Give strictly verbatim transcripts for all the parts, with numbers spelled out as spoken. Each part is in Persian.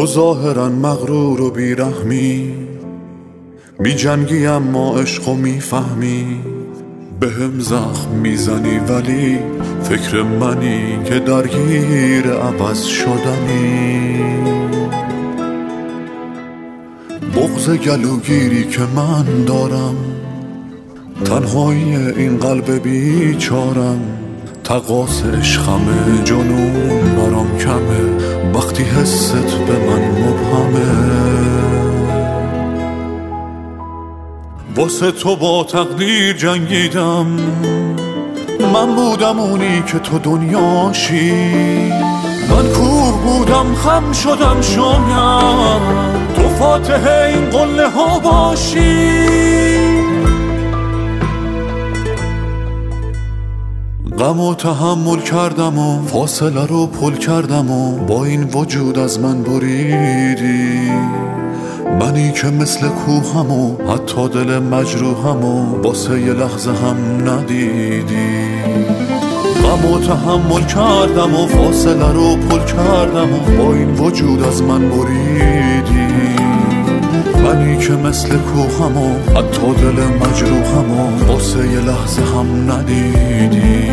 تو ظاهرا مغرور و بیرحمی، می جنگی اما عشقو می فهمی. به هم زخم میزنی ولی فکر منی که درگیر عوض شدنی. بغض گلوگیری که من دارم، تنهایی این قلب بیچارم. تقاص عشقمه، جنون برام کمه، وقتی حست به من مبهمه. واسه تو با تقدیر جنگیدم، من بودم اونی که تو دنیاشی. من کوه بودم خم شدم شاید تو فاتح این قله ها باشی. غم و تحمل کردم و فاصله رو پل کردم و با این وجود از من بریدی. منی که مثل کوهم و حتی دل مجروحم و واسه یه لحظه هم ندیدی. غم و تحمل کردم و فاصله رو پل کردم و با این وجود از من بریدی. منی که مثل کوهم و حتی دل مجروحم و واسه یه لحظه هم ندیدی.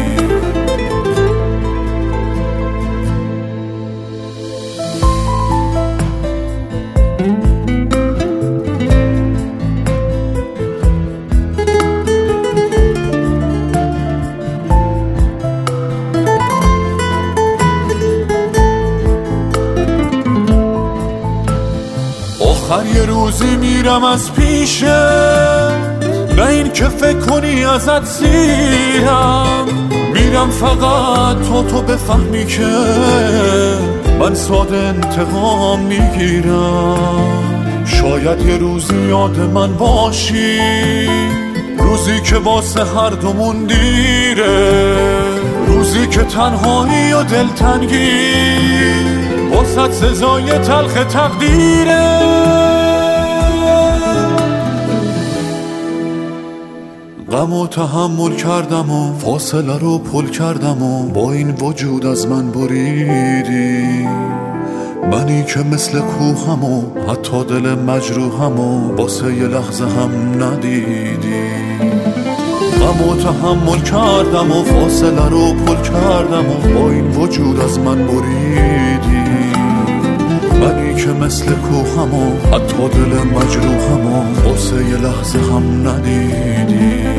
آخر یه روزی میرم از پیشت، نه این که فکر کنی ازت سیرم. میرم فقط تو تو بفهمی که من ساده انتقام میگیرم. شاید یه روزی یاد من باشی، روزی که واسه هر دومون دیره. روزی که تنهایی و دلتنگی واسه سزای تلخ تقدیره. غم و تحمل کردم و فاصله رو پل کردم و با این وجود از من بریدی. منی که مثل کوهم و حتی دل مجروحم و واسه یه لحظه هم ندیدی. غم و تحمل کردم و فاصله رو پل کردم و با این وجود از من بریدی. منی که مثل کوهم و حتی دل مجروحم و واسه یه لحظه هم ندیدی.